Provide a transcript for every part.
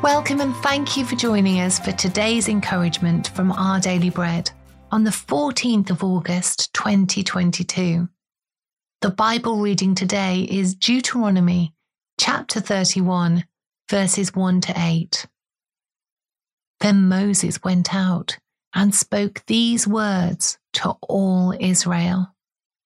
Welcome and thank you for joining us for today's encouragement from Our Daily Bread on the 14th of August 2022. The Bible reading today is Deuteronomy chapter 31, verses 1 to 8. Then Moses went out and spoke these words to all Israel.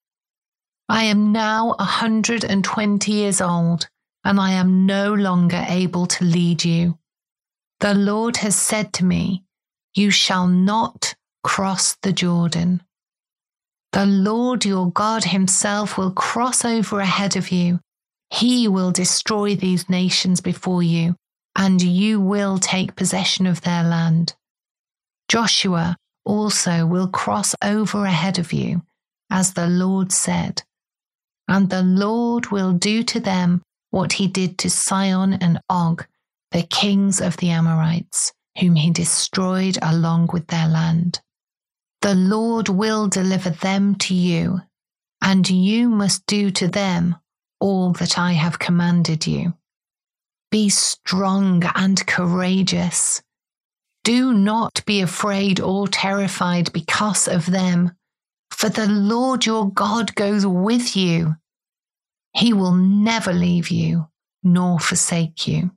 I am now 120 years old, and I am no longer able to lead you. The Lord has said to me, you shall not cross the Jordan. The Lord your God himself will cross over ahead of you. He will destroy these nations before you, and you will take possession of their land. Joshua also will cross over ahead of you, as the Lord said, and the Lord will do to them what he did to Sihon and Og, the kings of the Amorites, whom he destroyed along with their land. The Lord will deliver them to you, and you must do to them all that I have commanded you. Be strong and courageous. Do not be afraid or terrified because of them, for the Lord your God goes with you. He will never leave you nor forsake you.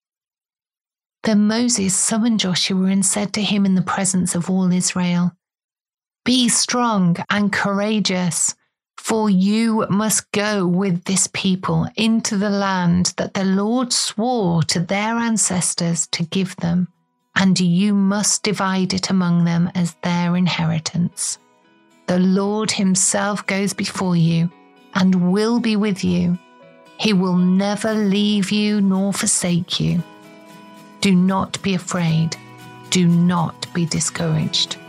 Then Moses summoned Joshua and said to him in the presence of all Israel, Be strong and courageous, for you must go with this people into the land that the Lord swore to their ancestors to give them, and you must divide it among them as their inheritance. The Lord himself goes before you and will be with you. He will never leave you nor forsake you. Do not be afraid. Do not be discouraged.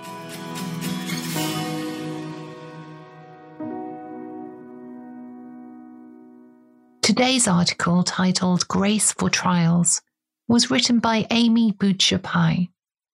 Today's article, titled Grace for Trials, was written by Amy Butcher-Pye.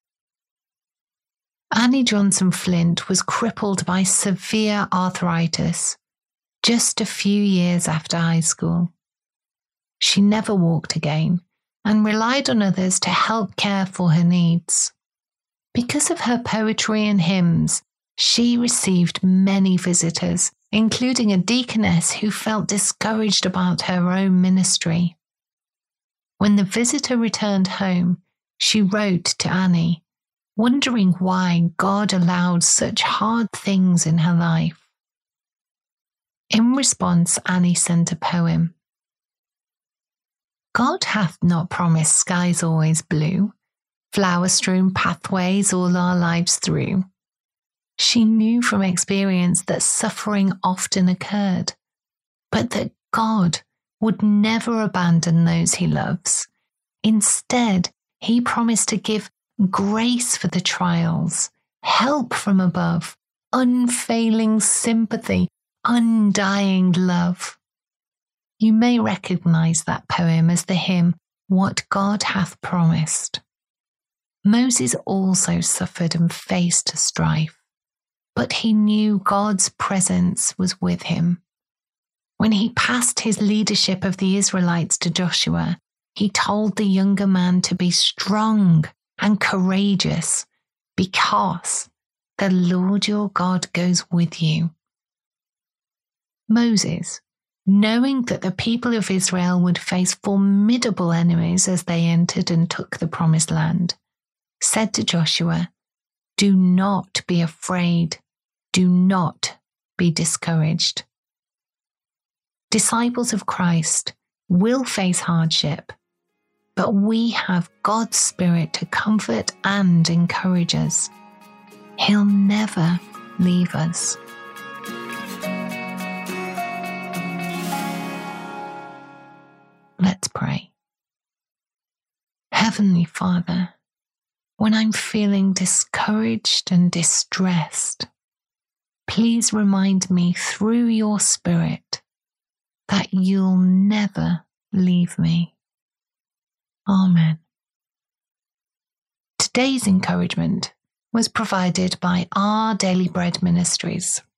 Annie Johnson Flint was crippled by severe arthritis just a few years after high school. She never walked again and relied on others to help care for her needs. Because of her poetry and hymns, she received many visitors, including a deaconess who felt discouraged about her own ministry. When the visitor returned home, she wrote to Annie, wondering why God allowed such hard things in her life. In response, Annie sent a poem. God hath not promised skies always blue, flower-strewn pathways all our lives through. She knew from experience that suffering often occurred, but that God would never abandon those he loves. Instead, he promised to give grace for the trials, help from above, unfailing sympathy, undying love. You may recognize that poem as the hymn, What God Hath Promised. Moses also suffered and faced strife, but he knew God's presence was with him. When he passed his leadership of the Israelites to Joshua, he told the younger man to be strong and courageous because the Lord your God goes with you. Moses, knowing that the people of Israel would face formidable enemies as they entered and took the promised land, said to Joshua, Do not be afraid. Do not be discouraged. Disciples of Christ will face hardship, but we have God's Spirit to comfort and encourage us. He'll never leave us. Let's pray. Heavenly Father, when I'm feeling discouraged and distressed, please remind me through your Spirit that you'll never leave me. Amen. Today's encouragement was provided by Our Daily Bread Ministries.